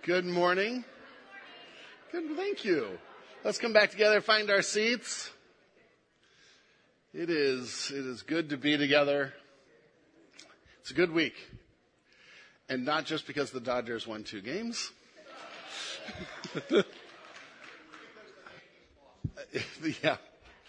Good morning. Good, thank you. Let's come back together, find our seats. It is good to be together. It's a good week. And not just because the Dodgers won 2 games. Yeah.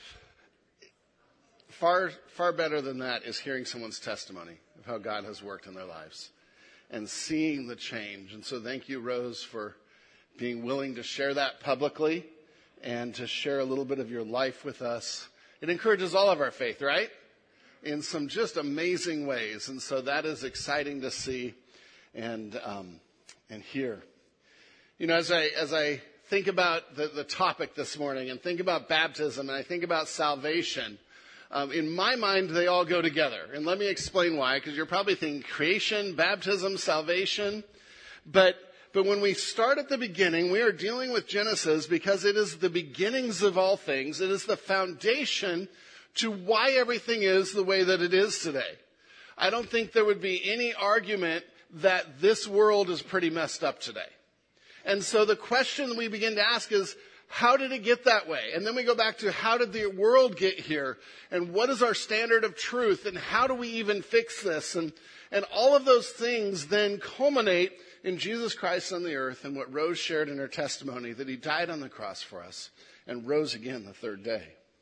Far better than that is hearing someone's testimony of how God has worked in their lives and seeing the change. And so thank you, Rose, for being willing to share that publicly and to share a little bit of your life with us. It encourages all of our faith, right? In some just amazing ways. And so that is exciting to see and hear. You know, as I think about the topic this morning and think about baptism and I think about salvation, in my mind, they all go together. And let me explain why, because you're probably thinking creation, baptism, salvation. But when we start at the beginning, we are dealing with Genesis because it is the beginnings of all things. It is the foundation to why everything is the way that it is today. I don't think there would be any argument that this world is pretty messed up today. And so the question we begin to ask is, how did it get that way? And then we go back to how did the world get here? And what is our standard of truth? And how do we even fix this? And all of those things then culminate in Jesus Christ on the earth and what Rose shared in her testimony, that he died on the cross for us and rose again the 3rd day.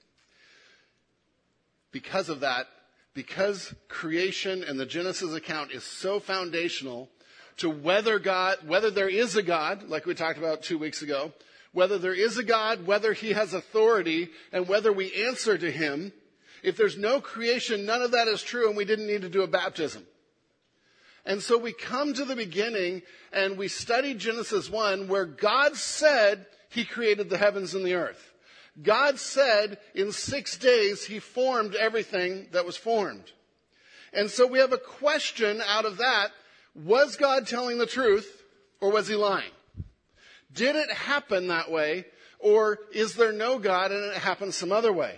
Because of that, because creation and the Genesis account is so foundational to whether there is a God, like we talked about 2 weeks ago, whether there is a God, whether he has authority, and whether we answer to him. If there's no creation, none of that is true, and we didn't need to do a baptism. And so we come to the beginning, and we study Genesis 1, where God said he created the heavens and the earth. God said in 6 days he formed everything that was formed. And so we have a question out of that. Was God telling the truth, or was he lying? Did it happen that way, or is there no God and it happened some other way?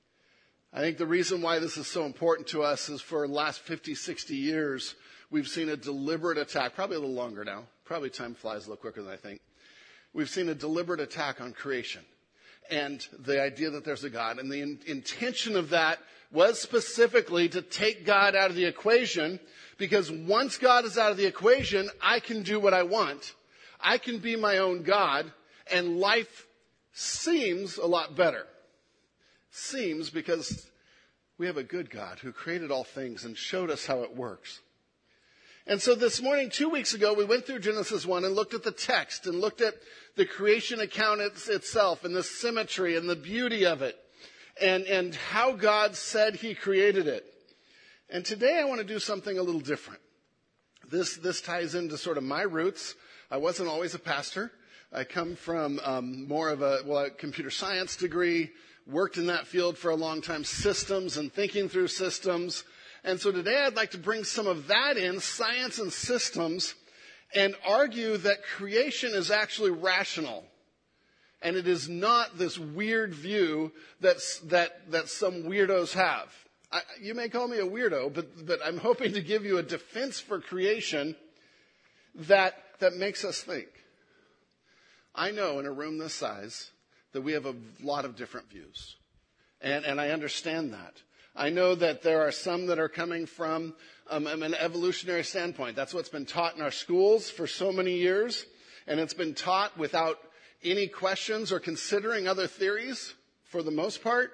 I think the reason why this is so important to us is for the last 50, 60 years, we've seen a deliberate attack, probably a little longer now, probably time flies a little quicker than I think. We've seen a deliberate attack on creation and the idea that there's a God. And the intention of that was specifically to take God out of the equation, because once God is out of the equation, I can do what I want. I can be my own God, and life seems a lot better. Seems, because we have a good God who created all things and showed us how it works. And so this morning, 2 weeks ago, we went through Genesis 1 and looked at the text and looked at the creation account itself and the symmetry and the beauty of it and how God said he created it. And today I want to do something a little different. This ties into sort of my roots. I wasn't always a pastor. I come from more of a computer science degree, worked in that field for a long time, systems and thinking through systems. And so today I'd like to bring some of that in, science and systems, and argue that creation is actually rational. And it is not this weird view that some weirdos have. You may call me a weirdo, but I'm hoping to give you a defense for creation that makes us think. I know in a room this size that we have a lot of different views. And I understand that. I know that there are some that are coming from an evolutionary standpoint. That's what's been taught in our schools for so many years. And it's been taught without any questions or considering other theories for the most part.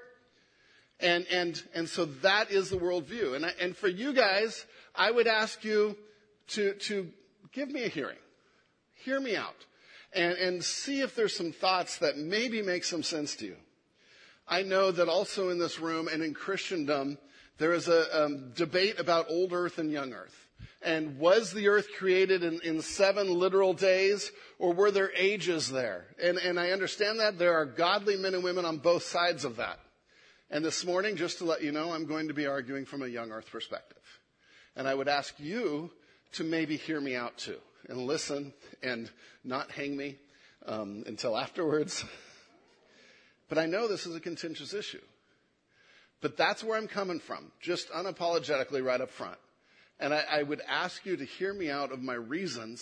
And so that is the worldview. And for you guys, I would ask you to give me a hearing. Hear me out. And see if there's some thoughts that maybe make some sense to you. I know that also in this room and in Christendom, there is a debate about old earth and young earth. And was the earth created in 7 literal days, or were there ages there? And I understand that there are godly men and women on both sides of that. And this morning, just to let you know, I'm going to be arguing from a young earth perspective. And I would ask you to maybe hear me out too, and listen and not hang me until afterwards. But I know this is a contentious issue. But that's where I'm coming from, just unapologetically right up front. And I would ask you to hear me out of my reasons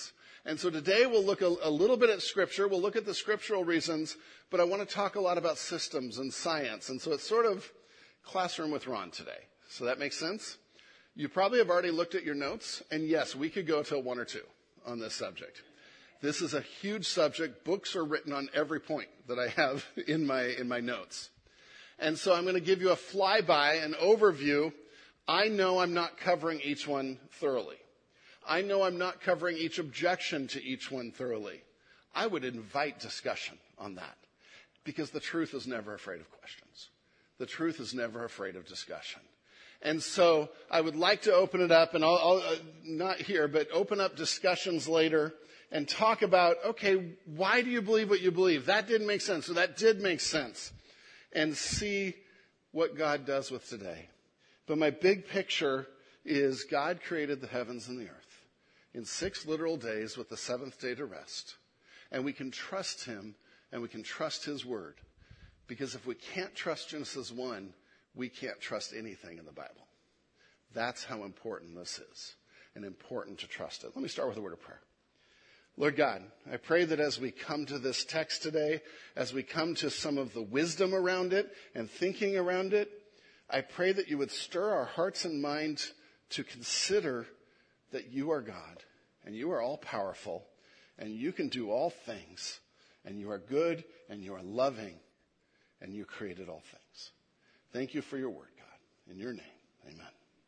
And so today we'll look a little bit at Scripture. We'll look at the scriptural reasons, but I want to talk a lot about systems and science. And so it's sort of classroom with Ron today. So that makes sense? You probably have already looked at your notes, and yes, we could go till 1 or 2 on this subject. This is a huge subject. Books are written on every point that I have in my notes. And so I'm going to give you a flyby, an overview. I know I'm not covering each one thoroughly. I know I'm not covering each objection to each one thoroughly. I would invite discussion on that because the truth is never afraid of questions. The truth is never afraid of discussion. And so I would like to open it up, and I'll not here, but open up discussions later and talk about, okay, why do you believe what you believe? That didn't make sense, or that did make sense, and see what God does with today. But my big picture is God created the heavens and the earth in 6 literal days with the 7th day to rest. And we can trust him, and we can trust his word. Because if we can't trust Genesis 1, we can't trust anything in the Bible. That's how important this is, and important to trust it. Let me start with a word of prayer. Lord God, I pray that as we come to this text today, as we come to some of the wisdom around it and thinking around it, I pray that you would stir our hearts and minds to consider that you are God, and you are all powerful, and you can do all things, and you are good, and you are loving, and you created all things. Thank you for your word, God. In your name, amen.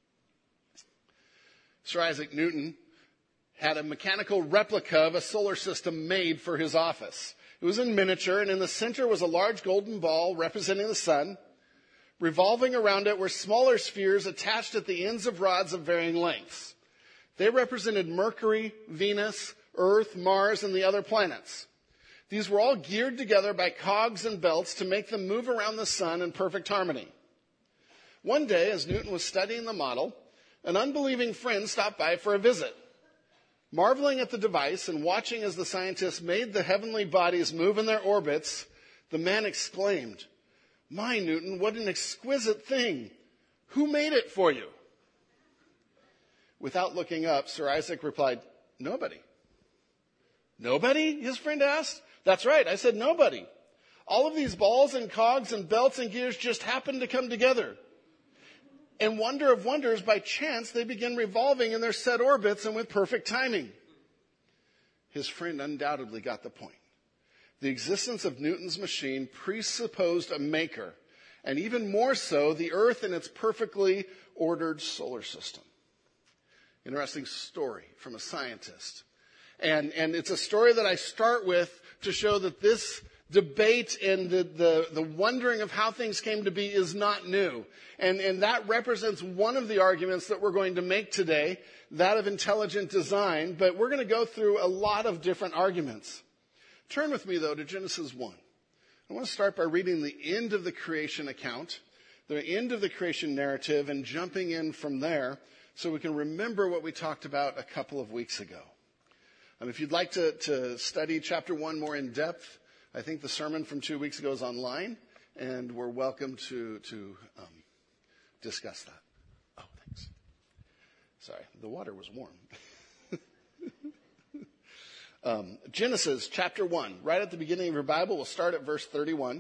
Sir Isaac Newton had a mechanical replica of a solar system made for his office. It was in miniature, and in the center was a large golden ball representing the sun. Revolving around it were smaller spheres attached at the ends of rods of varying lengths. They represented Mercury, Venus, Earth, Mars, and the other planets. These were all geared together by cogs and belts to make them move around the sun in perfect harmony. One day, as Newton was studying the model, an unbelieving friend stopped by for a visit. Marveling at the device and watching as the scientists made the heavenly bodies move in their orbits, the man exclaimed, "My, Newton, what an exquisite thing! Who made it for you?" Without looking up, Sir Isaac replied, "Nobody." "Nobody?" his friend asked. "That's right, I said nobody. All of these balls and cogs and belts and gears just happened to come together. And wonder of wonders, by chance, they begin revolving in their set orbits and with perfect timing." His friend undoubtedly got the point. The existence of Newton's machine presupposed a maker, and even more so, the Earth in its perfectly ordered solar system. Interesting story from a scientist. And it's a story that I start with to show that this debate and the wondering of how things came to be is not new. And that represents one of the arguments that we're going to make today, that of intelligent design. But we're going to go through a lot of different arguments. Turn with me, though, to Genesis 1. I want to start by reading the end of the creation account, the end of the creation narrative, and jumping in from there so we can remember what we talked about a couple of weeks ago. If you'd like to study chapter 1 more in depth, I think the sermon from 2 weeks ago is online, and we're welcome to discuss that. Oh, thanks. Sorry, the water was warm. Genesis chapter 1, right at the beginning of your Bible, we'll start at verse 31.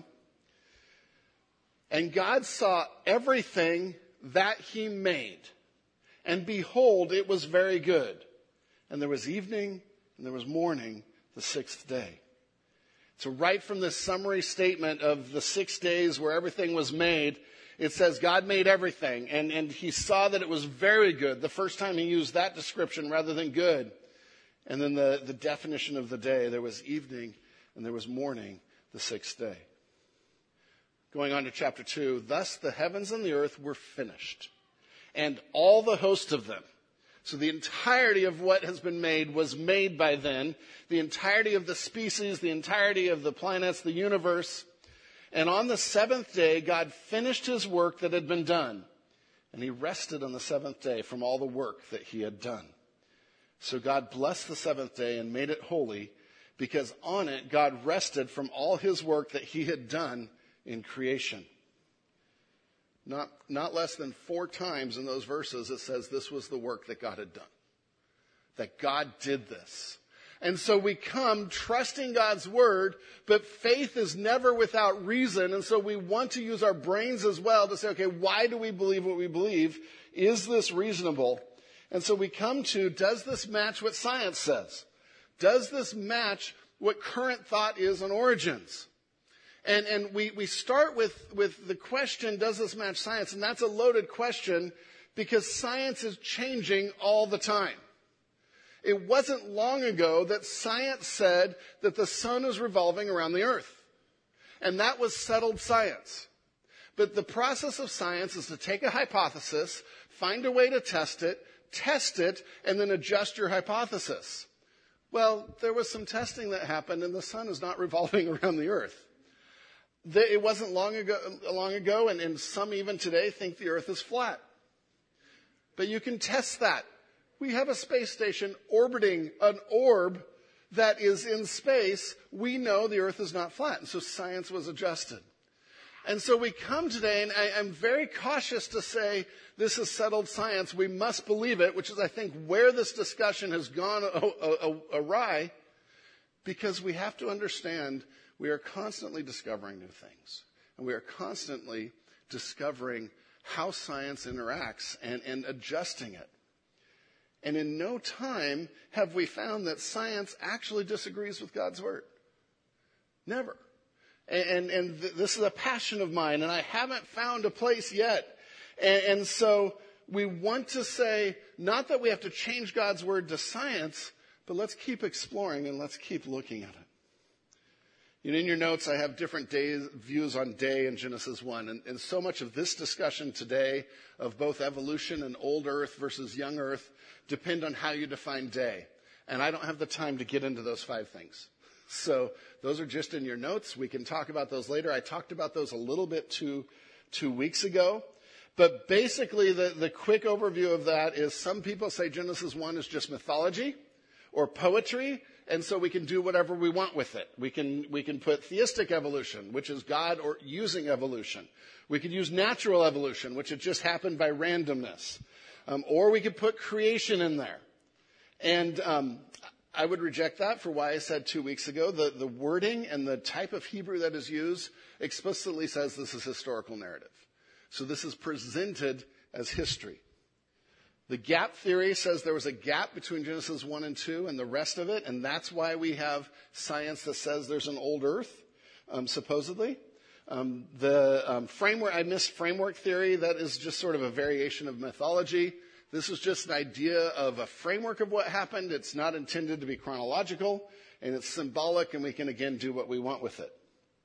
"And God saw everything that he made, and behold, it was very good. And there was evening, and there was morning, the 6th day." So right from this summary statement of the 6 days where everything was made, it says God made everything, and he saw that it was very good. The first time he used that description rather than good. And then the definition of the day, there was evening and there was morning, the 6th day. Going on to chapter 2, "Thus the heavens and the earth were finished, and all the host of them." So the entirety of what has been made was made by then. The entirety of the species, the entirety of the planets, the universe. "And on the 7th day, God finished his work that had been done. And he rested on the 7th day from all the work that he had done. So God blessed the 7th day and made it holy, because on it God rested from all his work that he had done in creation." Not less than 4 times in those verses it says this was the work that God had done. That God did this. And so we come trusting God's word, but faith is never without reason. And so we want to use our brains as well to say, okay, why do we believe what we believe? Is this reasonable? And so we come to, does this match what science says? Does this match what current thought is on origins? And we start with the question, does this match science? And that's a loaded question because science is changing all the time. It wasn't long ago that science said that the sun is revolving around the earth. And that was settled science. But the process of science is to take a hypothesis, find a way to test it, and then adjust your hypothesis. Well, there was some testing that happened, and the sun is not revolving around the earth. It wasn't long ago, and some even today think the earth is flat. But you can test that. We have a space station orbiting an orb that is in space. We know the earth is not flat, and so science was adjusted. And so we come today, and I'm very cautious to say this is settled science. We must believe it, which is, I think, where this discussion has gone awry, because we have to understand we are constantly discovering new things. And we are constantly discovering how science interacts and adjusting it. And in no time have we found that science actually disagrees with God's word. Never. And this is a passion of mine, and I haven't found a place yet. And so we want to say, not that we have to change God's word to science, but let's keep exploring and let's keep looking at it. You know, in your notes, I have different views on day in Genesis 1. And so much of this discussion today of both evolution and old earth versus young earth depend on how you define day. And I don't have the time to get into those 5 things. So those are just in your notes. We can talk about those later. I talked about those a little bit two weeks ago. But basically, the quick overview of that is some people say Genesis 1 is just mythology or poetry, and so we can do whatever we want with it. We can put theistic evolution, which is God or using evolution. We could use natural evolution, which it just happened by randomness. Or we could put creation in there. And I would reject that for why I said 2 weeks ago. The wording and the type of Hebrew that is used explicitly says this is historical narrative. So this is presented as history. The gap theory says there was a gap between Genesis 1 and 2 and the rest of it, and that's why we have science that says there's an old earth, supposedly. I missed framework theory. That is just sort of a variation of mythology. This is just an idea of a framework of what happened. It's not intended to be chronological, and it's symbolic, and we can, again, do what we want with it.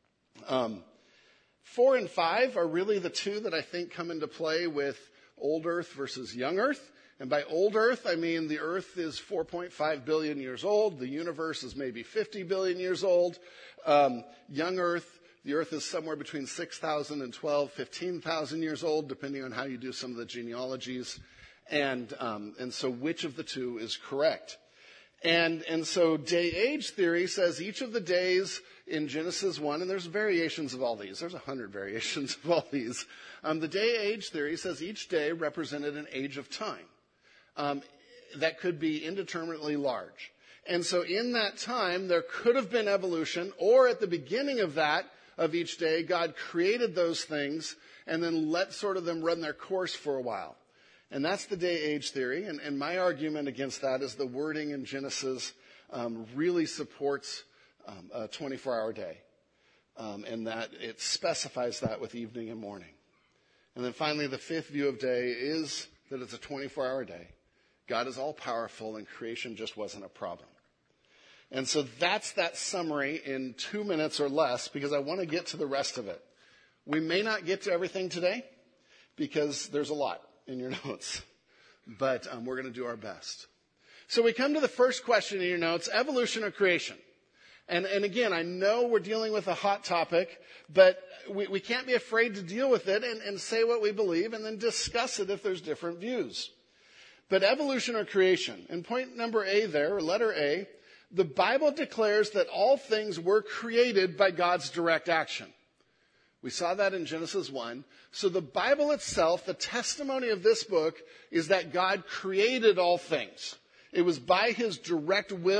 4 and 5 are really the two that I think come into play with old earth versus young earth. And by old earth, I mean the earth is 4.5 billion years old. The universe is maybe 50 billion years old. Young earth, the earth is somewhere between 6,000 and 15,000 years old, depending on how you do some of the genealogies. And so which of the two is correct? And so day-age theory says each of the days in Genesis 1, and there's variations of all these. There's 100 variations of all these. The day-age theory says each day represented an age of time that could be indeterminately large. And so in that time, there could have been evolution, or at the beginning of each day, God created those things and then let sort of them run their course for a while. And that's the day-age theory. And my argument against that is the wording in Genesis really supports a 24-hour day, and that it specifies that with evening and morning. And then finally, the fifth view of day is that it's a 24-hour day. God is all-powerful, and creation just wasn't a problem. And so that's that summary in 2 minutes or less, because I want to get to the rest of it. We may not get to everything today, because there's a lot in your notes, but we're going to do our best. So we come to the first question in your notes, evolution or creation? And again, I know we're dealing with a hot topic, but we can't be afraid to deal with it and say what we believe and then discuss it if there's different views. But evolution or creation? And point number A there, or letter A, the Bible declares that all things were created by God's direct action. We saw that in Genesis 1. So the Bible itself, the testimony of this book, is that God created all things. It was by his direct will,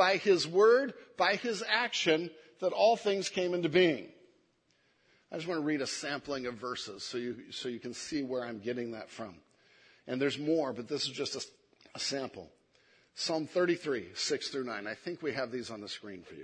by his word, by his action, that all things came into being. I just want to read a sampling of verses so you can see where I'm getting that from. And there's more, but this is just a sample. Psalm 33, 6 through 9. I think we have these on the screen for you.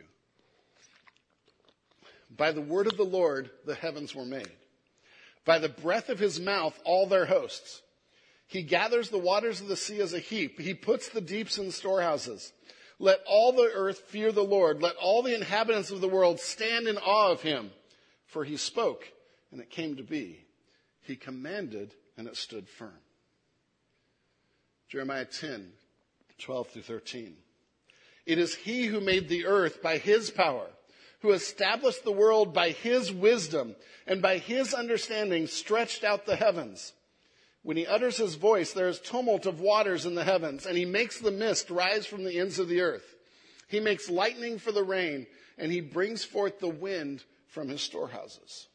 By the word of the Lord, the heavens were made. By the breath of his mouth, all their hosts. He gathers the waters of the sea as a heap. He puts the deeps in storehouses. Let all the earth fear the Lord. Let all the inhabitants of the world stand in awe of him. For he spoke, and it came to be. He commanded, and it stood firm. Jeremiah 10, 12 through 13. It is he who made the earth by his power, who established the world by his wisdom, and by his understanding stretched out the heavens. When he utters his voice, there is tumult of waters in the heavens, and he makes the mist rise from the ends of the earth. He makes lightning for the rain, and he brings forth the wind from his storehouses.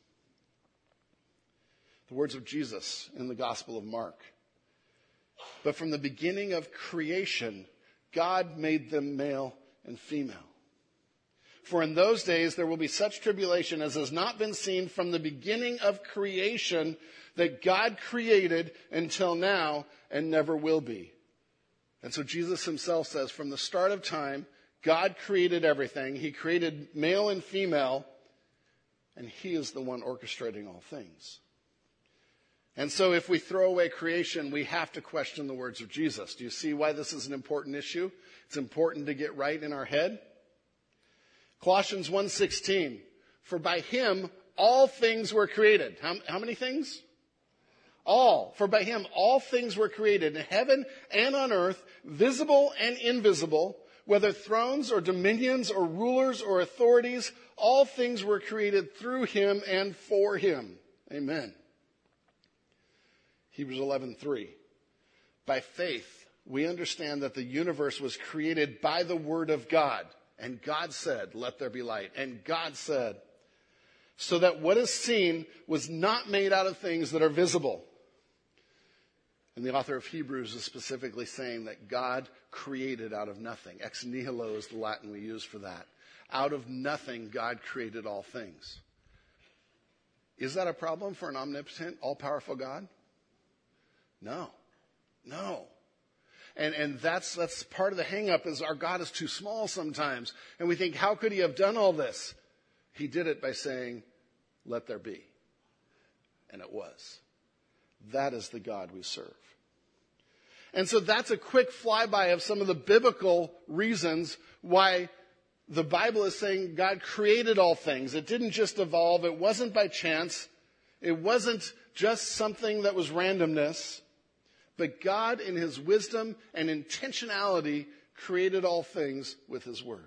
The words of Jesus in the Gospel of Mark. But from the beginning of creation, God made them male and female. For in those days there will be such tribulation as has not been seen from the beginning of creation that God created until now and never will be. And so Jesus himself says from the start of time, God created everything. He created male and female, and he is the one orchestrating all things. And so if we throw away creation, we have to question the words of Jesus. Do you see why this is an important issue? It's important to get right in our head. Colossians 1:16, for by him all things were created. How many things? All. For by him all things were created in heaven and on earth, visible and invisible, whether thrones or dominions or rulers or authorities, all things were created through him and for him. Amen. Hebrews 11:3. By faith, we understand that the universe was created by the word of God. And God said, let there be light. And God said, so that what is seen was not made out of things that are visible. And the author of Hebrews is specifically saying that God created out of nothing. Ex nihilo is the Latin we use for that. Out of nothing, God created all things. Is that a problem for an omnipotent, all-powerful God? No. And that's part of the hang-up is our God is too small sometimes. And we think, how could he have done all this? He did it by saying, let there be. And it was. That is the God we serve. And so that's a quick flyby of some of the biblical reasons why the Bible is saying God created all things. It didn't just evolve. It wasn't by chance. It wasn't just something that was randomness. But God, in his wisdom and intentionality, created all things with his word.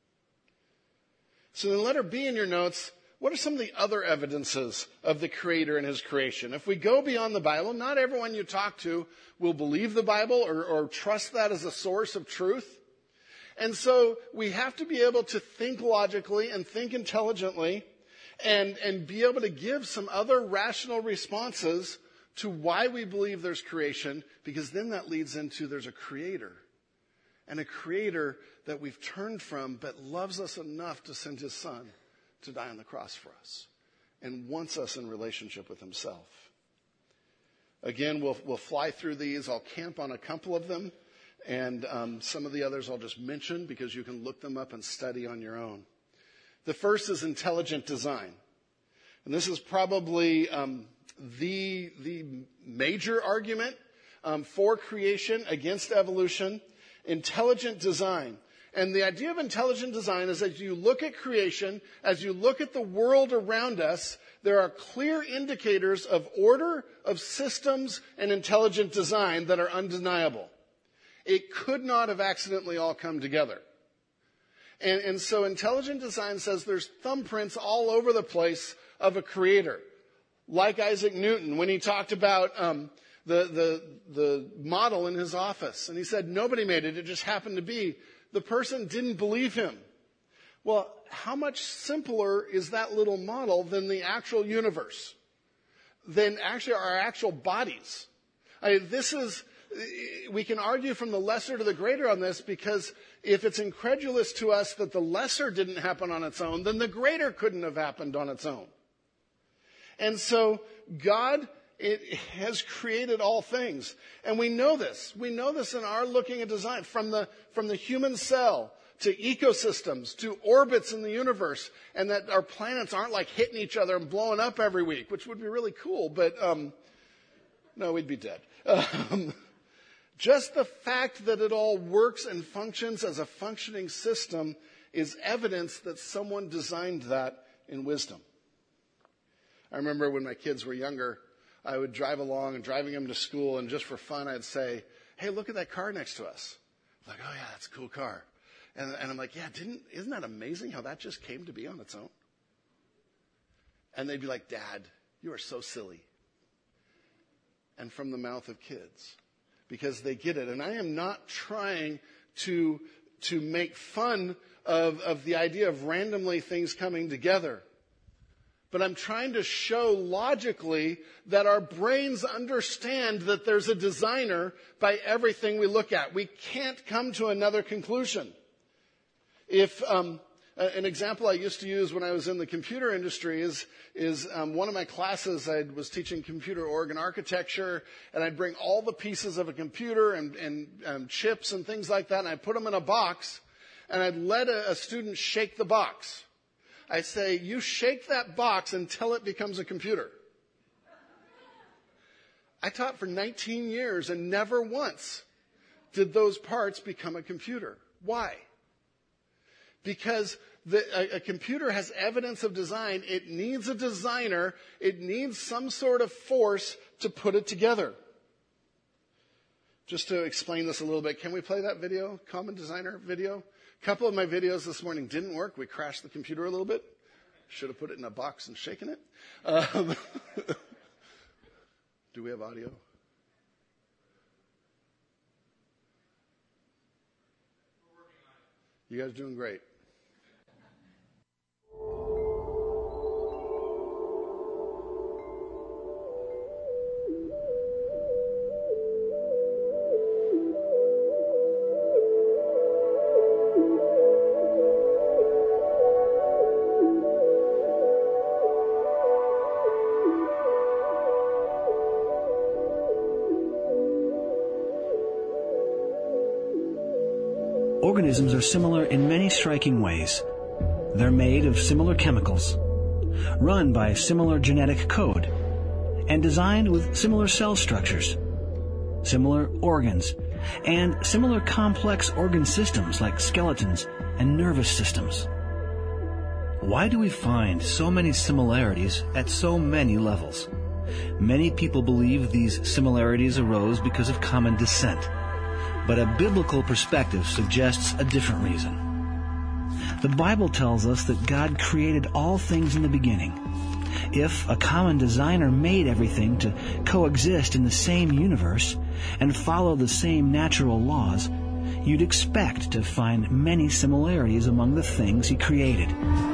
So then letter B in your notes, what are some of the other evidences of the Creator and his creation? If we go beyond the Bible, not everyone you talk to will believe the Bible or trust that as a source of truth. And so we have to be able to think logically and think intelligently and be able to give some other rational responses to why we believe there's creation, because then that leads into there's a creator. And a creator that we've turned from but loves us enough to send his son to die on the cross for us and wants us in relationship with himself. Again, we'll fly through these. I'll camp on a couple of them. And some of the others I'll just mention because you can look them up and study on your own. The first is intelligent design. And this is probably the major argument for creation against evolution. Intelligent design. And the idea of intelligent design is as you look at creation, as you look at the world around us, there are clear indicators of order, of systems, and intelligent design that are undeniable. It could not have accidentally all come together. And so intelligent design says there's thumbprints all over the place of a creator. Like Isaac Newton, when he talked about the model in his office. And he said, nobody made it, it just happened to be. The person didn't believe him. Well, how much simpler is that little model than the actual universe? Than actually our actual bodies? This is we can argue from the lesser to the greater on this, because if it's incredulous to us that the lesser didn't happen on its own, then the greater couldn't have happened on its own. And so God has created all things. And we know this. We know this in our looking at design, from the human cell to ecosystems to orbits in the universe, and that our planets aren't like hitting each other and blowing up every week, which would be really cool, but no, we'd be dead. Just the fact that it all works and functions as a functioning system is evidence that someone designed that in wisdom. I remember when my kids were younger, I would drive along and driving them to school, and just for fun, I'd say, "Hey, look at that car next to us." Like, "Oh yeah, that's a cool car." And I'm like, "Yeah, isn't that amazing how that just came to be on its own?" And they'd be like, "Dad, you are so silly." And from the mouth of kids, because they get it. And I am not trying to make fun of the idea of randomly things coming together. But I'm trying to show logically that our brains understand that there's a designer by everything we look at. We can't come to another conclusion. If an example I used to use when I was in the computer industry is one of my classes, I was teaching computer org architecture, and I'd bring all the pieces of a computer and chips and things like that, and I'd put them in a box, and I'd let a student shake the box. I say, "You shake that box until it becomes a computer." I taught for 19 years, and never once did those parts become a computer. Why? Because a computer has evidence of design. It needs a designer. It needs some sort of force to put it together. Just to explain this a little bit, can we play that video, Common Designer video? A couple of my videos this morning didn't work. We crashed the computer a little bit. Should have put it in a box and shaken it. Do we have audio? You guys are doing great. Organisms are similar in many striking ways. They're made of similar chemicals, run by similar genetic code, and designed with similar cell structures, similar organs, and similar complex organ systems like skeletons and nervous systems. Why do we find so many similarities at so many levels? Many people believe these similarities arose because of common descent. But a biblical perspective suggests a different reason. The Bible tells us that God created all things in the beginning. If a common designer made everything to coexist in the same universe and follow the same natural laws, you'd expect to find many similarities among the things he created.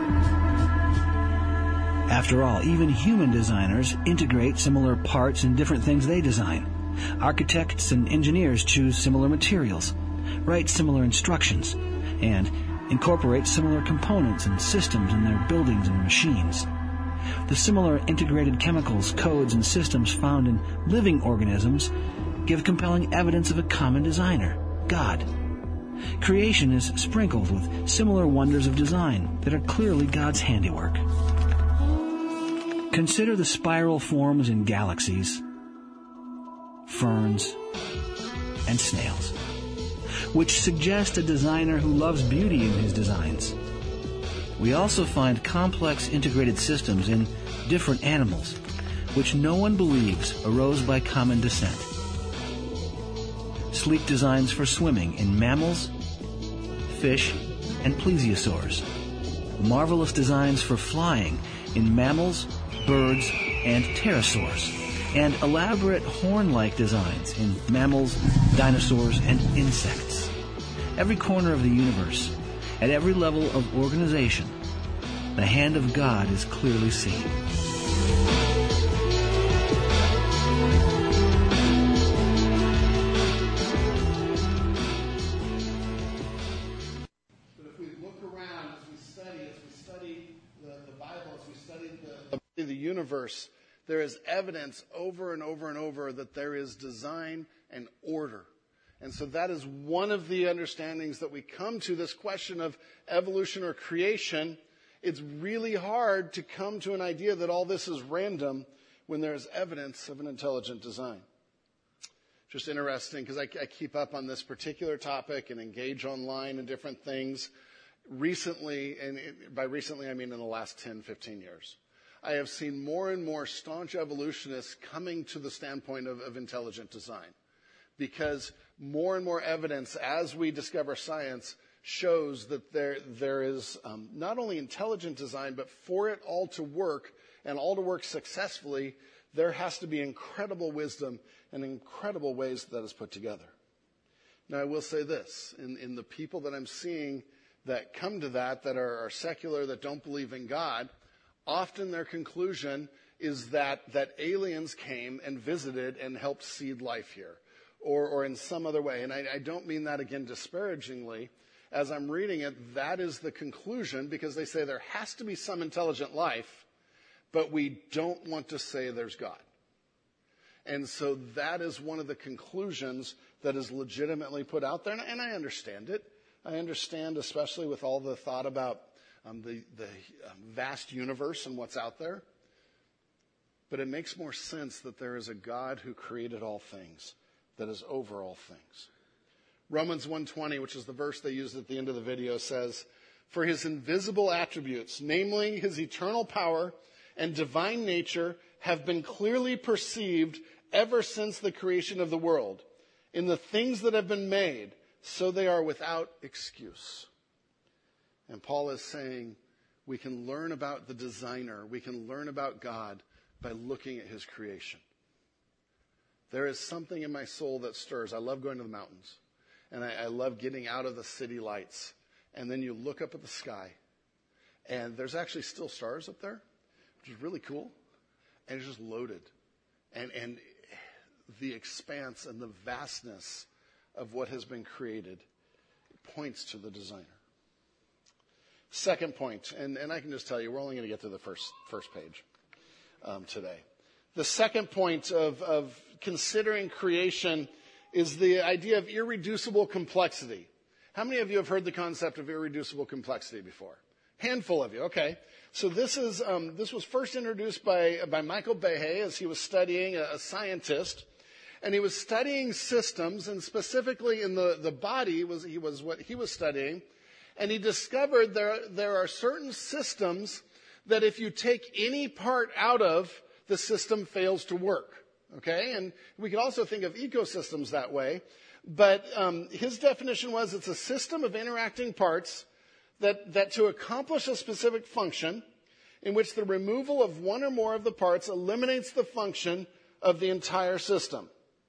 After all, even human designers integrate similar parts in different things they design. Architects and engineers choose similar materials, write similar instructions, and incorporate similar components and systems in their buildings and machines. The similar integrated chemicals, codes, and systems found in living organisms give compelling evidence of a common designer, God. Creation is sprinkled with similar wonders of design that are clearly God's handiwork. Consider the spiral forms in galaxies, ferns, and snails, which suggest a designer who loves beauty in his designs. We also find complex integrated systems in different animals, which no one believes arose by common descent. Sleek designs for swimming in mammals, fish, and plesiosaurs. Marvelous designs for flying in mammals, birds, and pterosaurs. And elaborate horn-like designs in mammals, dinosaurs, and insects. Every corner of the universe, at every level of organization, the hand of God is clearly seen. universe, there is evidence over and over and over that there is design and order. And so that is one of the understandings that we come to this question of evolution or creation. It's really hard to come to an idea that all this is random when there's evidence of an intelligent design. Just interesting, because I keep up on this particular topic and engage online in different things. Recently, and by recently I mean in the last 10, 15 years, I have seen more and more staunch evolutionists coming to the standpoint of intelligent design, because more and more evidence as we discover science shows that there is not only intelligent design, but for it all to work and all to work successfully, there has to be incredible wisdom and incredible ways that is put together. Now, I will say this, in the people that I'm seeing that come to that are secular, that don't believe in God, often their conclusion is that aliens came and visited and helped seed life here, or in some other way. And I don't mean that, again, disparagingly. As I'm reading it, that is the conclusion, because they say there has to be some intelligent life, but we don't want to say there's God. And so that is one of the conclusions that is legitimately put out there, and I understand it. I understand, especially with all the thought about the vast universe and what's out there. But it makes more sense that there is a God who created all things, that is over all things. Romans 1:20, which is the verse they used at the end of the video, says, "For his invisible attributes, namely his eternal power and divine nature, have been clearly perceived ever since the creation of the world. In the things that have been made, so they are without excuse." And Paul is saying we can learn about the designer, we can learn about God by looking at his creation. There is something in my soul that stirs. I love going to the mountains, and I love getting out of the city lights. And then you look up at the sky, and there's actually still stars up there, which is really cool, and it's just loaded. And the expanse and the vastness of what has been created points to the designer. Second point, and I can just tell you, we're only going to get to the first page today. The second point of considering creation is the idea of irreducible complexity. How many of you have heard the concept of irreducible complexity before? Handful of you, okay. So this was first introduced by Michael Behe as he was studying, a scientist. And he was studying systems, and specifically in the body was what he was studying. And he discovered there are certain systems that if you take any part out of, the system fails to work. Okay? And we could also think of ecosystems that way. But his definition was it's a system of interacting parts that to accomplish a specific function in which the removal of one or more of the parts eliminates the function of the entire system.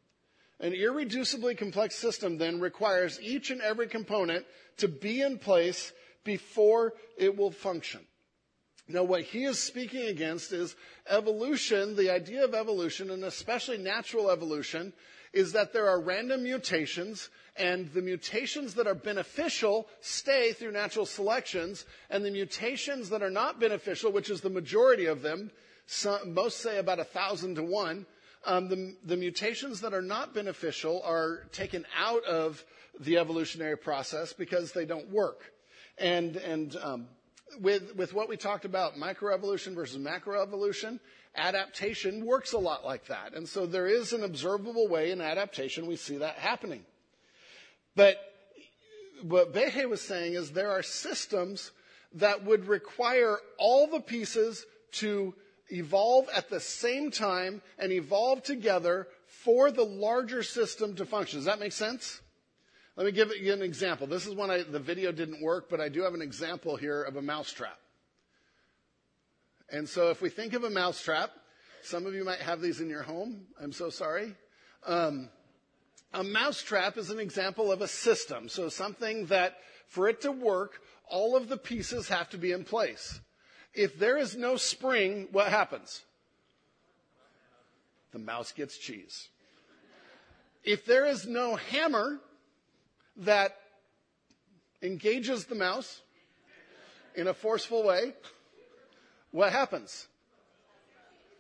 An irreducibly complex system then requires each and every component to be in place before it will function. Now, what he is speaking against is evolution. The idea of evolution, and especially natural evolution, is that there are random mutations, and the mutations that are beneficial stay through natural selections, and the mutations that are not beneficial, which is the majority of them, most say about 1,000 to 1, the mutations that are not beneficial are taken out of the evolutionary process because they don't work. And with what we talked about, microevolution versus macroevolution, adaptation works a lot like that. And so there is an observable way in adaptation we see that happening. But what Behe was saying is there are systems that would require all the pieces to evolve at the same time and evolve together for the larger system to function. Does that make sense? Let me give you an example. This is when the video didn't work, but I do have an example here of a mousetrap. And so if we think of a mousetrap, some of you might have these in your home. I'm so sorry. A mousetrap is an example of a system. So something that, for it to work, all of the pieces have to be in place. If there is no spring, what happens? The mouse gets cheese. If there is no hammer that engages the mouse in a forceful way, what happens?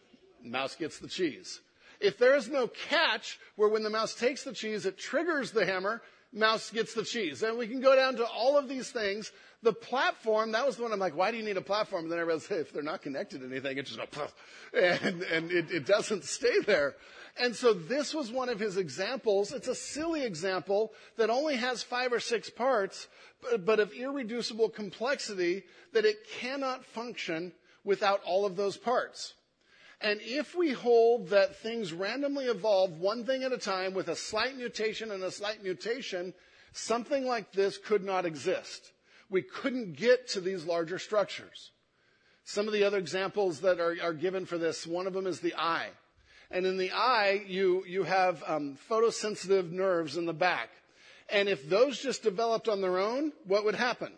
mouse gets the cheese. If there is no catch where when the mouse takes the cheese, it triggers the hammer, mouse gets the cheese. And we can go down to all of these things. The platform, that was the one I'm like, why do you need a platform? And then I realized, hey, if they're not connected to anything, it just goes, and it doesn't stay there. And so this was one of his examples. It's a silly example that only has 5 or 6 parts, but of irreducible complexity that it cannot function without all of those parts. And if we hold that things randomly evolve one thing at a time with a slight mutation and a slight mutation, something like this could not exist. We couldn't get to these larger structures. Some of the other examples that are given for this, one of them is the eye. And in the eye, you have photosensitive nerves in the back. And if those just developed on their own, what would happen?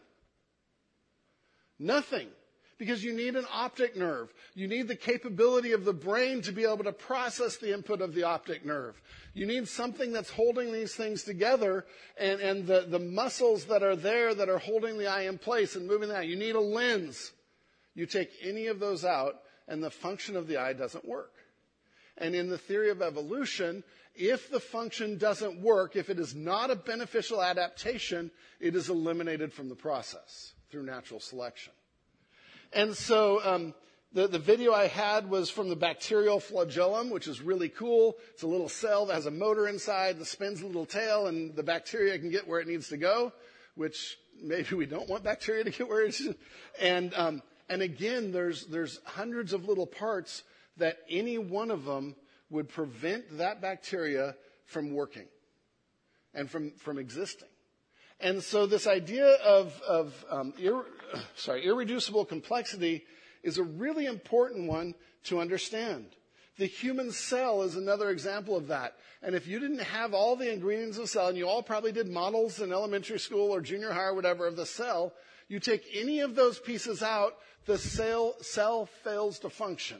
Nothing. Because you need an optic nerve. You need the capability of the brain to be able to process the input of the optic nerve. You need something that's holding these things together and the muscles that are there that are holding the eye in place and moving the eye. You need a lens. You take any of those out and the function of the eye doesn't work. And in the theory of evolution, if the function doesn't work, if it is not a beneficial adaptation, it is eliminated from the process through natural selection. And so the video I had was from the bacterial flagellum, which is really cool. It's a little cell that has a motor inside that spins a little tail, and the bacteria can get where it needs to go, which maybe we don't want bacteria to get where it should. And again, there's hundreds of little parts that any one of them would prevent that bacteria from working and from existing. And so this idea of irreducible complexity is a really important one to understand. The human cell is another example of that. And if you didn't have all the ingredients of the cell, and you all probably did models in elementary school or junior high or whatever of the cell, you take any of those pieces out, the cell fails to function.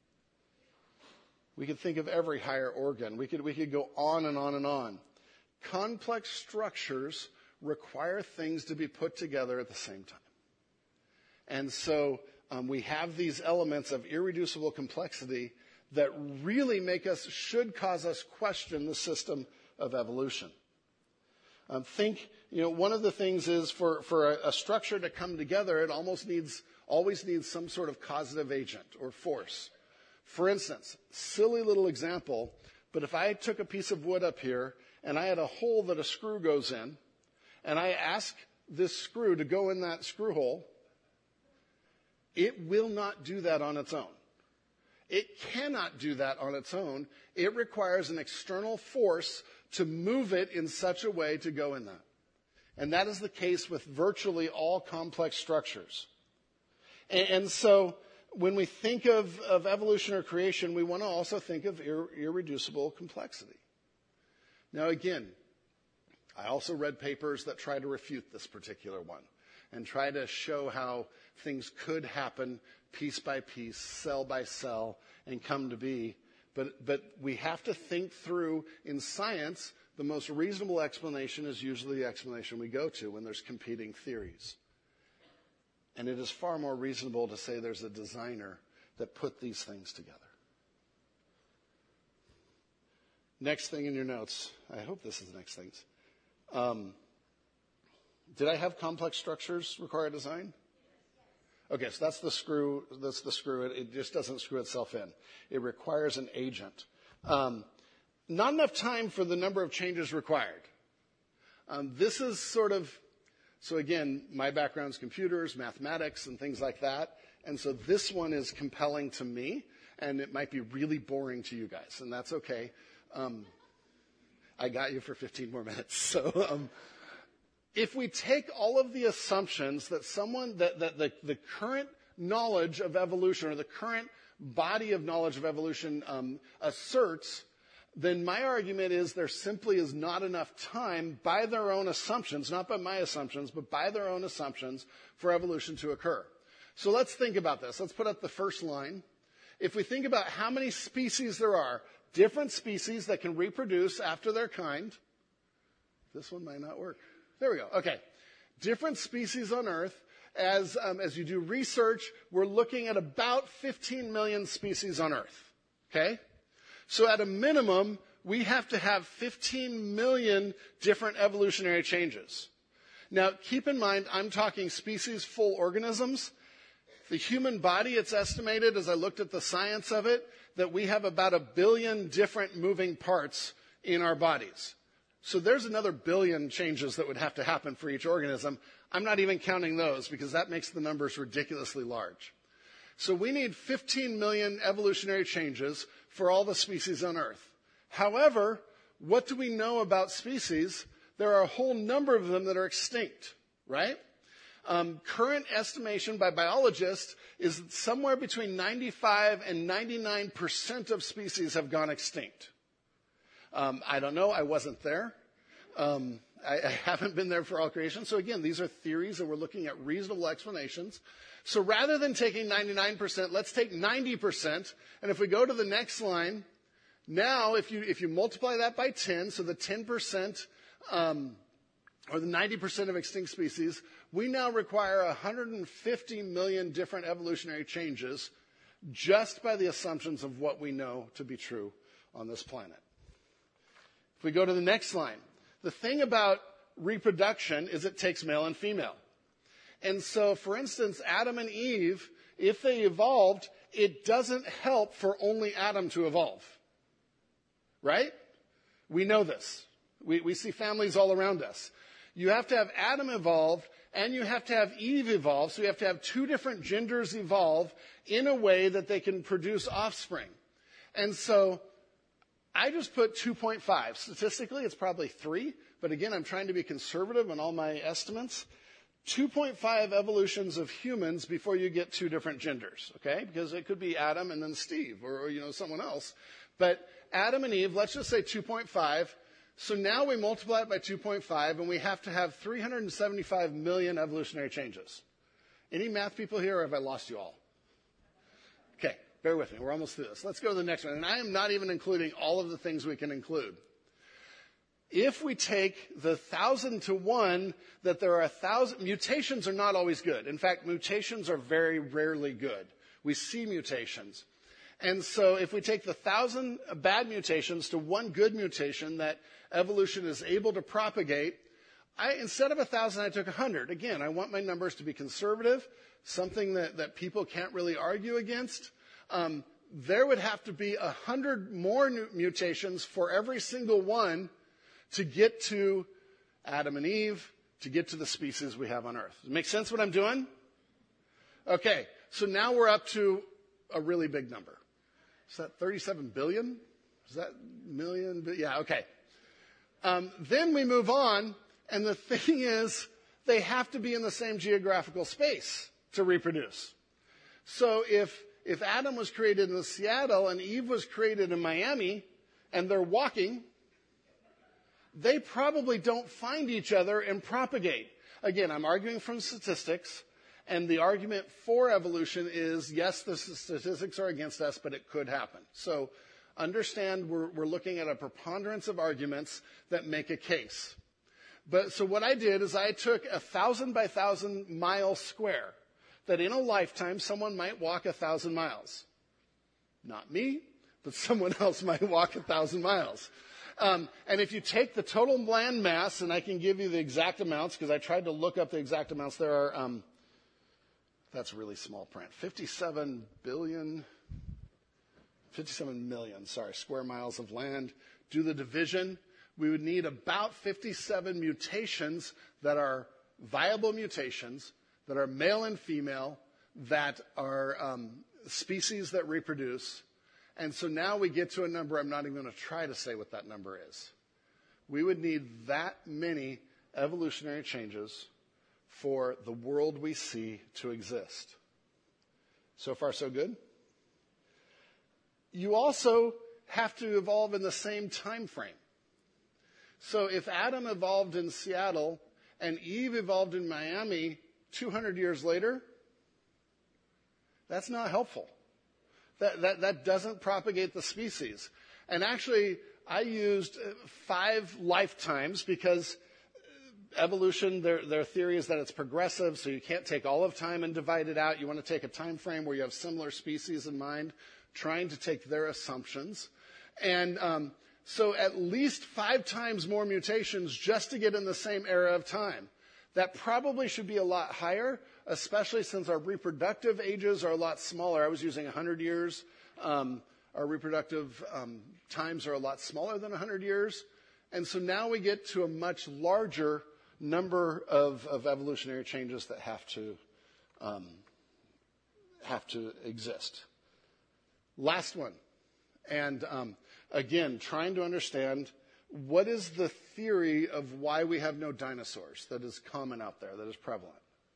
We could think of every higher organ. We could go on and on and on. Complex structures require things to be put together at the same time. And so we have these elements of irreducible complexity that really should cause us question the system of evolution. One of the things is for a structure to come together, it always needs some sort of causative agent or force. For instance, silly little example, but if I took a piece of wood up here and I had a hole that a screw goes in, and I ask this screw to go in that screw hole, it will not do that on its own. It cannot do that on its own. It requires an external force to move it in such a way to go in that. And that is the case with virtually all complex structures. And so when we think of evolution or creation, we want to also think of irreducible complexity. Now again, I also read papers that try to refute this particular one and try to show how things could happen piece by piece, cell by cell, and come to be. But we have to think through, in science, the most reasonable explanation is usually the explanation we go to when there's competing theories. And it is far more reasonable to say there's a designer that put these things together. Next thing in your notes. I hope this is the next things. Did I have complex structures require design? Okay, so that's the screw. It just doesn't screw itself in. It requires an agent. Not enough time for the number of changes required. This is so again, my background's computers, mathematics, and things like that. And so this one is compelling to me, and it might be really boring to you guys, and that's okay. I got you for 15 more minutes. So if we take all of the assumptions that the current knowledge of evolution or the current body of knowledge of evolution asserts, then my argument is there simply is not enough time by their own assumptions, not by my assumptions, but by their own assumptions for evolution to occur. So let's think about this. Let's put up the first line. If we think about how many species there are, different species that can reproduce after their kind. This one might not work. There we go. Okay. Different species on Earth. As you do research, we're looking at about 15 million species on Earth. Okay? So at a minimum, we have to have 15 million different evolutionary changes. Now, keep in mind, I'm talking species full organisms. The human body, it's estimated, as I looked at the science of it, that we have about 1 billion different moving parts in our bodies. So there's another 1 billion changes that would have to happen for each organism. I'm not even counting those because that makes the numbers ridiculously large. So we need 15 million evolutionary changes for all the species on Earth. However, what do we know about species? There are a whole number of them that are extinct, right? Current estimation by biologists is that somewhere between 95 and 99% of species have gone extinct. I don't know. I wasn't there. I haven't been there for all creation. So again, these are theories, and we're looking at reasonable explanations. So rather than taking 99%, let's take 90%. And if we go to the next line, now if you multiply that by 10, so the 10%, or the 90% of extinct species, we now require 150 million different evolutionary changes just by the assumptions of what we know to be true on this planet. If we go to the next line, the thing about reproduction is it takes male and female. And so, for instance, Adam and Eve, if they evolved, it doesn't help for only Adam to evolve. Right? We know this. We see families all around us. You have to have Adam evolve, and you have to have Eve evolve. So you have to have two different genders evolve in a way that they can produce offspring. And so I just put 2.5. Statistically, it's probably 3. But again, I'm trying to be conservative in all my estimates. 2.5 evolutions of humans before you get two different genders, okay? Because it could be Adam and then Steve or someone else. But Adam and Eve, let's just say 2.5. So now we multiply it by 2.5, and we have to have 375 million evolutionary changes. Any math people here, or have I lost you all? Okay, bear with me. We're almost through this. Let's go to the next one. And I am not even including all of the things we can include. If we take the 1,000 to 1, that there are 1,000, mutations are not always good. In fact, mutations are very rarely good. We see mutations. And so if we take the 1,000 bad mutations to 1 good mutation that evolution is able to propagate, instead of 1,000, I took 100. Again, I want my numbers to be conservative, something that people can't really argue against. There would have to be 100 more mutations for every single one to get to Adam and Eve, to get to the species we have on Earth. Does it make sense what I'm doing? Okay, so now we're up to a really big number. Is that 37 billion? Is that million? Yeah, okay. Then we move on, and the thing is, they have to be in the same geographical space to reproduce. So if Adam was created in Seattle and Eve was created in Miami, and they're walking, they probably don't find each other and propagate. Again, I'm arguing from statistics, and the argument for evolution is, yes, the statistics are against us, but it could happen. So understand we're looking at a preponderance of arguments that make a case. So what I did is I took 1,000 by 1,000 mile square, that in a lifetime someone might walk 1,000 miles. Not me, but someone else might walk 1,000 miles. And if you take the total land mass, and I can give you the exact amounts because I tried to look up the exact amounts. There are, that's really small print, 57 million, square miles of land. Do the division. We would need about 57 mutations that are viable mutations, that are male and female, that are species that reproduce. And so now we get to a number, I'm not even going to try to say what that number is. We would need that many evolutionary changes for the world we see to exist. So far, so good? You also have to evolve in the same time frame. So if Adam evolved in Seattle and Eve evolved in Miami 200 years later, that's not helpful. That doesn't propagate the species. And actually, I used 5 lifetimes because evolution, their theory is that it's progressive, so you can't take all of time and divide it out. You want to take a time frame where you have similar species in mind, trying to take their assumptions. And so at least 5 times more mutations just to get in the same era of time. That probably should be a lot higher, especially since our reproductive ages are a lot smaller. I was using 100 years. Our reproductive times are a lot smaller than 100 years. And so now we get to a much larger number of evolutionary changes that have to exist. Last one. And again, trying to understand what is the theory of why we have no dinosaurs that is common out there, that is prevalent.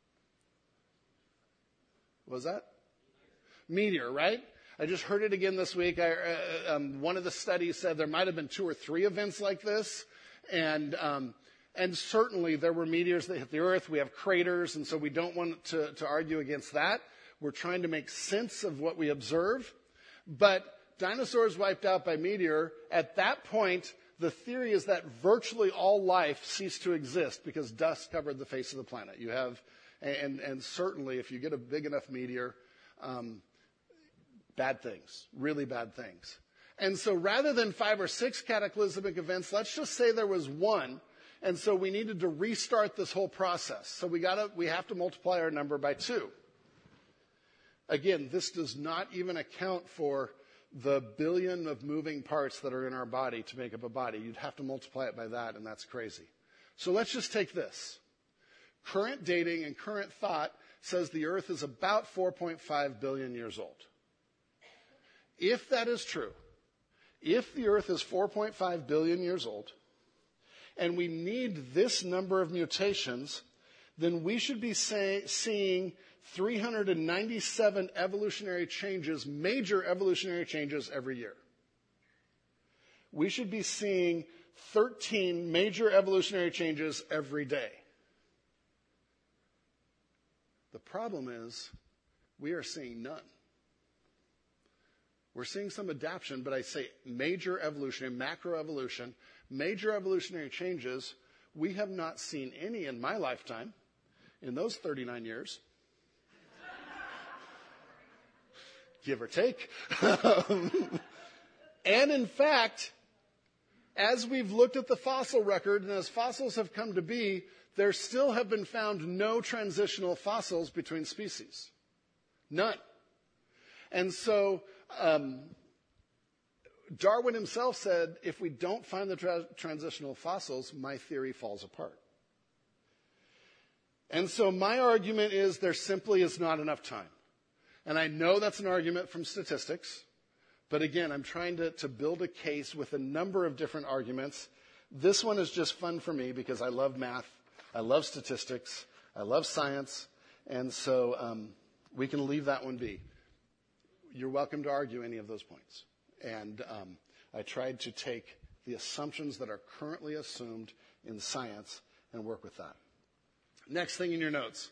What was that? Meteor, right? I just heard it again this week. One of the studies said there might have been 2 or 3 events like this. And certainly there were meteors that hit the Earth. We have craters, and so we don't want to argue against that. We're trying to make sense of what we observe. But dinosaurs wiped out by meteor, at that point, the theory is that virtually all life ceased to exist because dust covered the face of the planet. You have, and certainly if you get a big enough meteor, bad things, really bad things. And so rather than 5 or 6 cataclysmic events, let's just say there was one. And so we needed to restart this whole process. So we have to multiply our number by 2. Again, this does not even account for the billion of moving parts that are in our body to make up a body. You'd have to multiply it by that, and that's crazy. So let's just take this. Current dating and current thought says the Earth is about 4.5 billion years old. If that is true, if the Earth is 4.5 billion years old, and we need this number of mutations, then we should be seeing 397 evolutionary changes, major evolutionary changes every year. We should be seeing 13 major evolutionary changes every day. The problem is we are seeing none. We're seeing some adaptation, but I say major evolutionary, macroevolution, major evolutionary changes, we have not seen any in my lifetime, in those 39 years. Give or take. And in fact, as we've looked at the fossil record and as fossils have come to be, there still have been found no transitional fossils between species. None. And so Darwin himself said, if we don't find the transitional fossils, my theory falls apart. And so my argument is there simply is not enough time. And I know that's an argument from statistics, but again, I'm trying to build a case with a number of different arguments. This one is just fun for me because I love math, I love statistics, I love science, and so we can leave that one be. You're welcome to argue any of those points. And I tried to take the assumptions that are currently assumed in science and work with that. Next thing in your notes.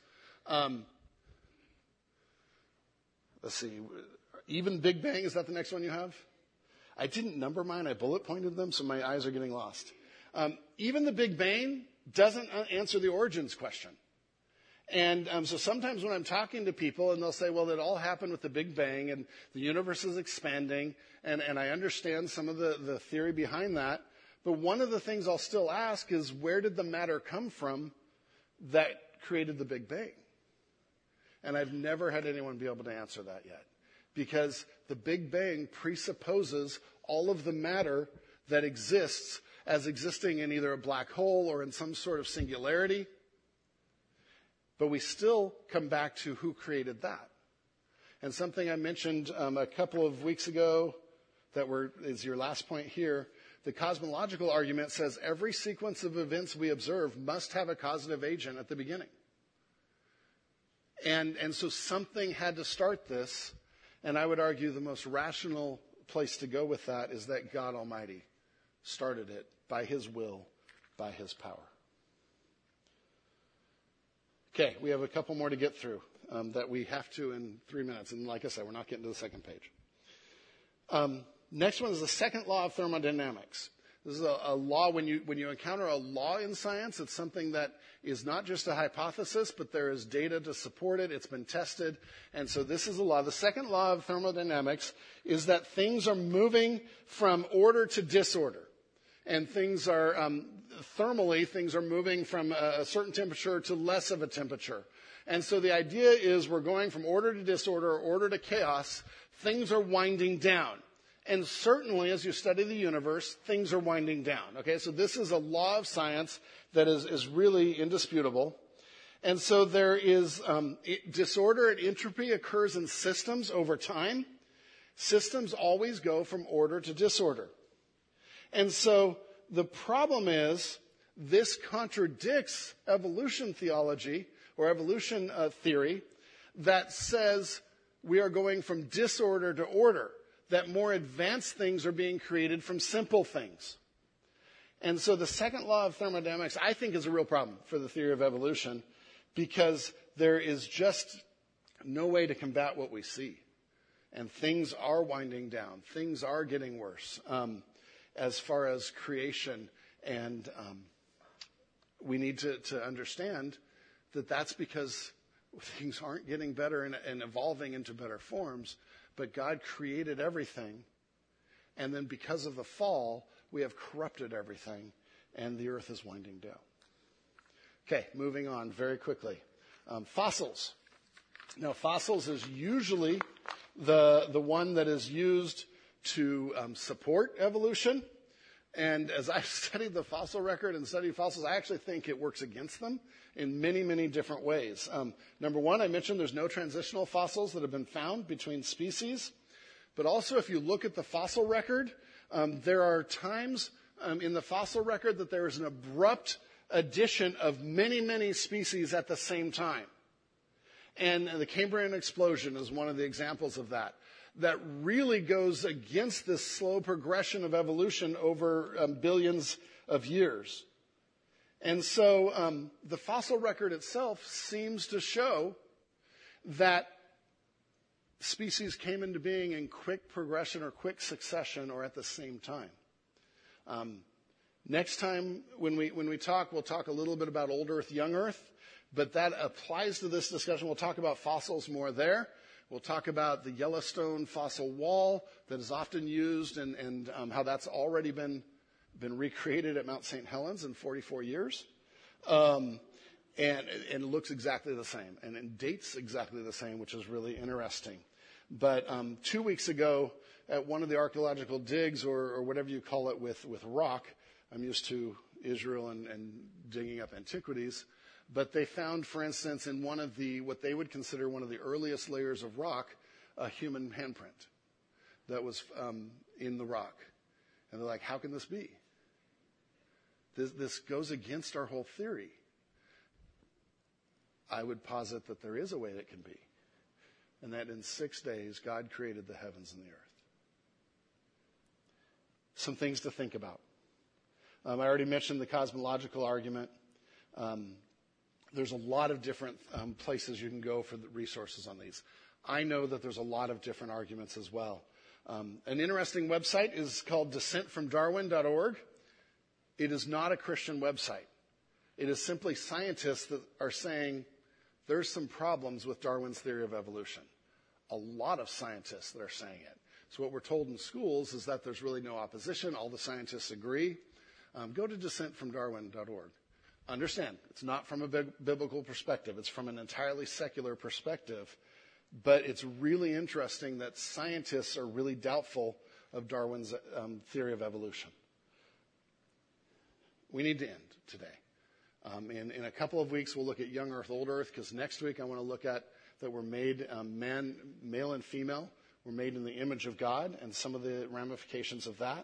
Let's see. Even Big Bang, is that the next one you have? I didn't number mine. I bullet pointed them, so my eyes are getting lost. Even the Big Bang doesn't answer the origins question. And so sometimes when I'm talking to people and they'll say, well, it all happened with the Big Bang and the universe is expanding, and I understand some of the theory behind that. But one of the things I'll still ask is, where did the matter come from that created the Big Bang? And I've never had anyone be able to answer that yet. Because the Big Bang presupposes all of the matter that exists as existing in either a black hole or in some sort of singularity. But we still come back to who created that. And something I mentioned a couple of weeks ago is your last point here. The cosmological argument says every sequence of events we observe must have a causative agent at the beginning. And so something had to start this, and I would argue the most rational place to go with that is that God Almighty started it by His will, by His power. Okay, we have a couple more to get through that we have to in 3 minutes, and like I said, we're not getting to the second page. Next one is the second law of thermodynamics. This is a law. When you encounter a law in science, it's something that is not just a hypothesis, but there is data to support it. It's been tested. And so this is a law. The second law of thermodynamics is that things are moving from order to disorder. And things are, thermally, things are moving from a certain temperature to less of a temperature. And so the idea is we're going from order to disorder, or order to chaos. Things are winding down. And certainly, as you study the universe, things are winding down. Okay, so this is a law of science that is really indisputable. And so there is disorder and entropy occurs in systems over time. Systems always go from order to disorder. And so the problem is this contradicts evolution theology or evolution theory that says we are going from disorder to order, that more advanced things are being created from simple things. And so the second law of thermodynamics, I think, is a real problem for the theory of evolution because there is just no way to combat what we see. And things are winding down. Things are getting worse as far as creation. And we need to understand that that's because things aren't getting better and evolving into better forms. But God created everything, and then because of the fall, we have corrupted everything, and the earth is winding down. Okay, moving on very quickly. Fossils. Now, fossils is usually the one that is used to support evolution. And as I've studied the fossil record and studied fossils, I actually think it works against them in many, many different ways. Number one, I mentioned there's no transitional fossils that have been found between species. But also, if you look at the fossil record, there are times in the fossil record that there is an abrupt addition of many, many species at the same time. And the Cambrian explosion is one of the examples of that. That really goes against this slow progression of evolution over billions of years. And so the fossil record itself seems to show that species came into being in quick progression or quick succession or at the same time. Next time when we talk, we'll talk a little bit about old Earth, young Earth, but that applies to this discussion. We'll talk about fossils more there. We'll talk about the Yellowstone fossil wall that is often used and how that's already been recreated at Mount St. Helens in 44 years. And it looks exactly the same and it dates exactly the same, which is really interesting. But 2 weeks ago at one of the archaeological digs or whatever you call it with rock, I'm used to Israel and digging up antiquities, but they found, for instance, in one of what they would consider one of the earliest layers of rock, a human handprint that was in the rock. And they're like, how can this be? This goes against our whole theory. I would posit that there is a way that can be. And that in 6 days, God created the heavens and the earth. Some things to think about. I already mentioned the cosmological argument. There's a lot of different places you can go for the resources on these. I know that there's a lot of different arguments as well. An interesting website is called descentfromdarwin.org. It is not a Christian website. It is simply scientists that are saying there's some problems with Darwin's theory of evolution. A lot of scientists that are saying it. So what we're told in schools is that there's really no opposition. All the scientists agree. Go to descentfromdarwin.org. Understand, it's not from a biblical perspective. It's from an entirely secular perspective. But it's really interesting that scientists are really doubtful of Darwin's theory of evolution. We need to end today. In a couple of weeks, we'll look at young Earth, old Earth, because next week I want to look at that we're made male and female. We're made in the image of God and some of the ramifications of that.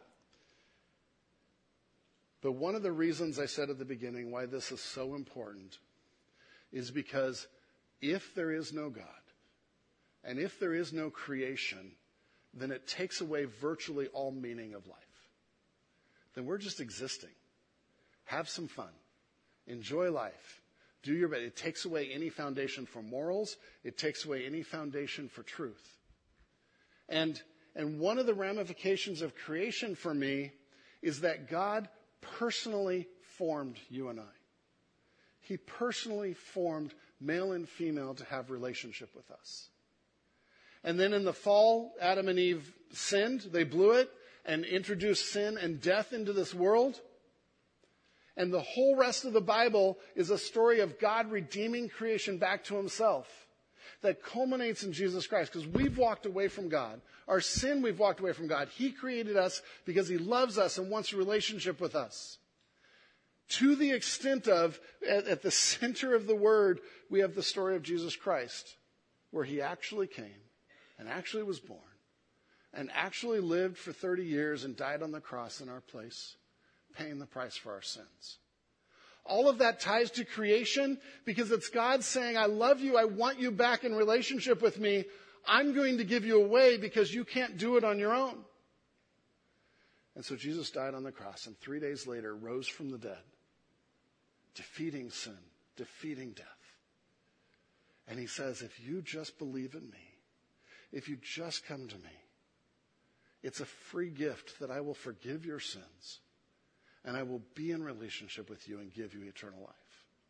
But one of the reasons I said at the beginning why this is so important is because if there is no God and if there is no creation, then it takes away virtually all meaning of life. Then we're just existing. Have some fun. Enjoy life. Do your best. It takes away any foundation for morals. It takes away any foundation for truth. And one of the ramifications of creation for me is that God personally formed you and I. He personally formed male and female to have relationship with us. And then in the fall, Adam and Eve sinned. They blew it and introduced sin and death into this world. And the whole rest of the Bible is a story of God redeeming creation back to himself that culminates in Jesus Christ, because we've walked away from God. Our sin, we've walked away from God. He created us because he loves us and wants a relationship with us. To the extent of, at the center of the word, we have the story of Jesus Christ, where he actually came and actually was born and actually lived for 30 years and died on the cross in our place, paying the price for our sins. All of that ties to creation because it's God saying, I love you, I want you back in relationship with me. I'm going to give you away because you can't do it on your own. And so Jesus died on the cross and 3 days later rose from the dead, defeating sin, defeating death. And he says, if you just believe in me, if you just come to me, it's a free gift that I will forgive your sins and I will be in relationship with you and give you eternal life.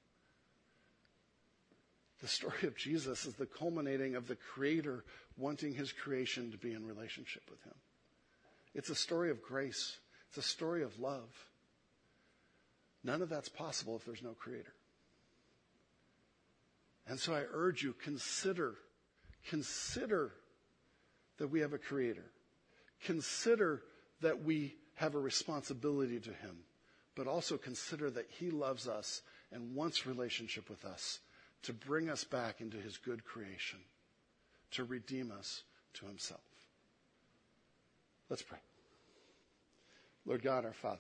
The story of Jesus is the culminating of the Creator wanting his creation to be in relationship with him. It's a story of grace. It's a story of love. None of that's possible if there's no Creator. And so I urge you, consider that we have a Creator. Consider that we have a responsibility to him, but also consider that he loves us and wants relationship with us to bring us back into his good creation, to redeem us to himself. Let's pray. Lord God, our Father,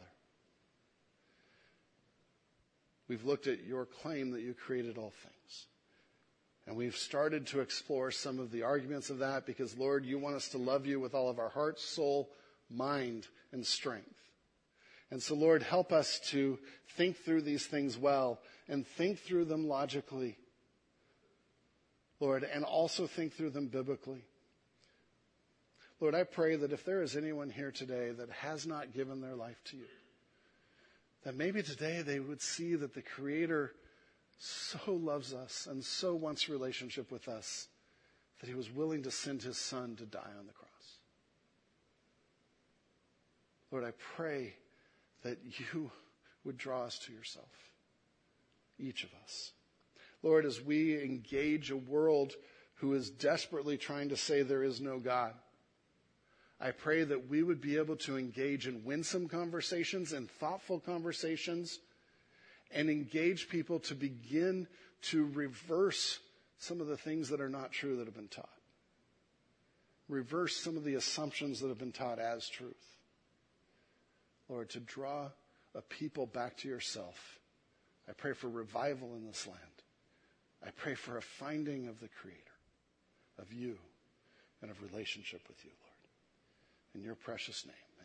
we've looked at your claim that you created all things. And we've started to explore some of the arguments of that because, Lord, you want us to love you with all of our heart, soul, mind, and strength. And so, Lord, help us to think through these things well and think through them logically, Lord, and also think through them biblically. Lord, I pray that if there is anyone here today that has not given their life to you, that maybe today they would see that the Creator so loves us and so wants relationship with us that he was willing to send his Son to die on the cross. Lord, I pray that you would draw us to yourself, each of us. Lord, as we engage a world who is desperately trying to say there is no God, I pray that we would be able to engage in winsome conversations and thoughtful conversations and engage people to begin to reverse some of the things that are not true that have been taught. Reverse some of the assumptions that have been taught as truth. Lord, to draw a people back to yourself. I pray for revival in this land. I pray for a finding of the Creator, of you, and of relationship with you, Lord. In your precious name.